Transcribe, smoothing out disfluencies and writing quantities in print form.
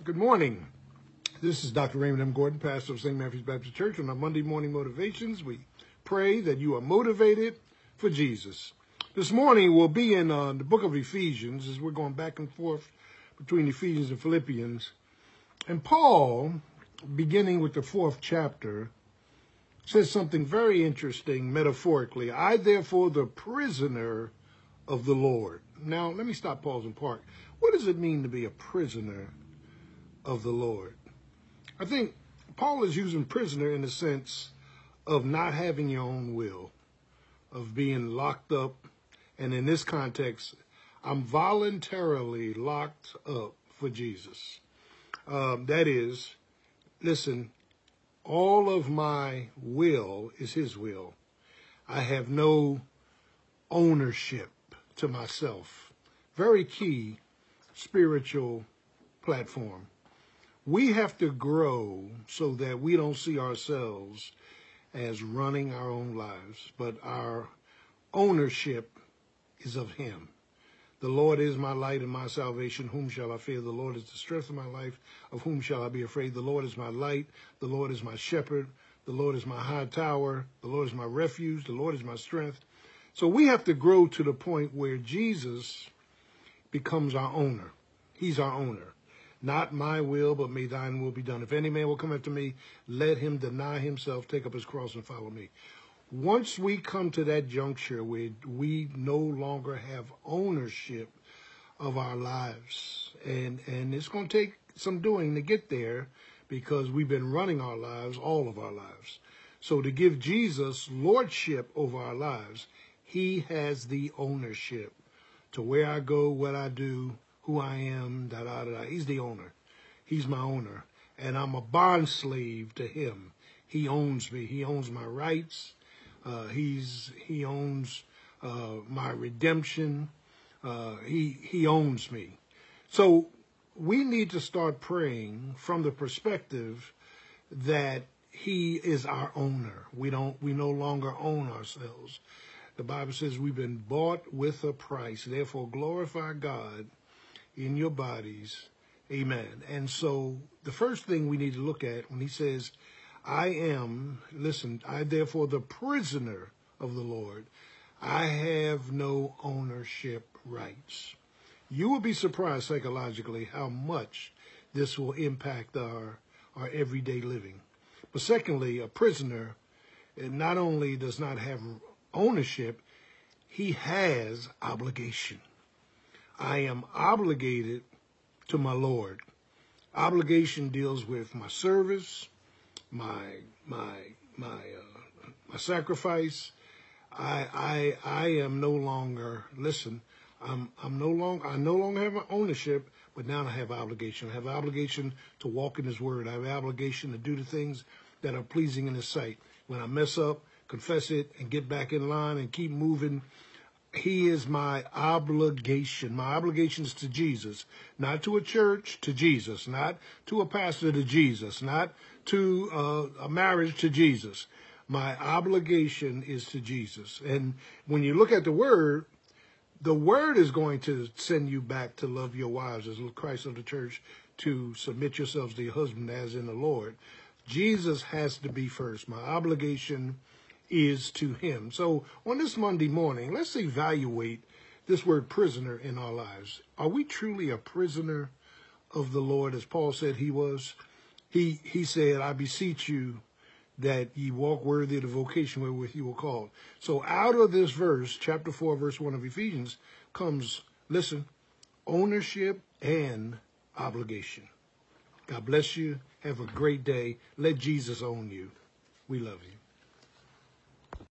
Good morning. This is Dr. Raymond M. Gordon, pastor of St. Matthew's Baptist Church. On our Monday morning motivations, we pray that you are motivated for Jesus. This morning we'll be in the book of Ephesians as we're going back and forth between Ephesians and Philippians. And Paul, beginning with the 4th chapter, says something very interesting metaphorically. I, therefore, the prisoner of the Lord. Now, let me stop, pause, and park. What does it mean to be a prisoner of the Lord? I think Paul is using prisoner in the sense of not having your own will, of being locked up. And in this context, I'm voluntarily locked up for Jesus. That is, listen, all of my will is his will. I have no ownership to myself. Very key spiritual platform. We have to grow so that we don't see ourselves as running our own lives, but our ownership is of him. The Lord is my light and my salvation. Whom shall I fear? The Lord is the strength of my life. Of whom shall I be afraid? The Lord is my light. The Lord is my shepherd. The Lord is my high tower. The Lord is my refuge. The Lord is my strength. So we have to grow to the point where Jesus becomes our owner. He's our owner. Not my will, but may thine will be done. If any man will come after me, let him deny himself, take up his cross, and follow me. Once we come to that juncture where we no longer have ownership of our lives, and it's going to take some doing to get there because we've been running our lives, all of our lives. So to give Jesus lordship over our lives, he has the ownership to where I go, what I do, who I am, da-da-da-da. He's the owner. He's my owner. And I'm a bond slave to him. He owns me. He owns my rights. He owns my redemption. He owns me. So we need to start praying from the perspective that he is our owner. We no longer own ourselves. The Bible says we've been bought with a price. Therefore, glorify God in your bodies. Amen. And so the first thing we need to look at when he says, I therefore the prisoner of the Lord, I have no ownership rights. You will be surprised psychologically how much this will impact our everyday living. But secondly, a prisoner not only does not have ownership, he has obligation. I am obligated to my Lord. Obligation deals with my service, my sacrifice. I am no longer, I no longer have ownership, but now I have obligation. I have obligation to walk in his word. I have obligation to do the things that are pleasing in his sight. When I mess up, confess it and get back in line and keep moving. He is my obligation. My obligation is to Jesus, not to a church, to Jesus, not to a pastor, to Jesus, not to a marriage, to Jesus. My obligation is to Jesus. And when you look at the word is going to send you back to love your wives as Christ of the church, to submit yourselves to your husband as in the Lord. Jesus has to be first. My obligation is to him. So on this Monday morning, let's evaluate this word prisoner in our lives. Are we truly a prisoner of the Lord, as Paul said he was? He said, I beseech you that ye walk worthy of the vocation wherewith you were called. So out of this verse, chapter 4, verse 1 of Ephesians, comes, ownership and obligation. God bless you. Have a great day. Let Jesus own you. We love you.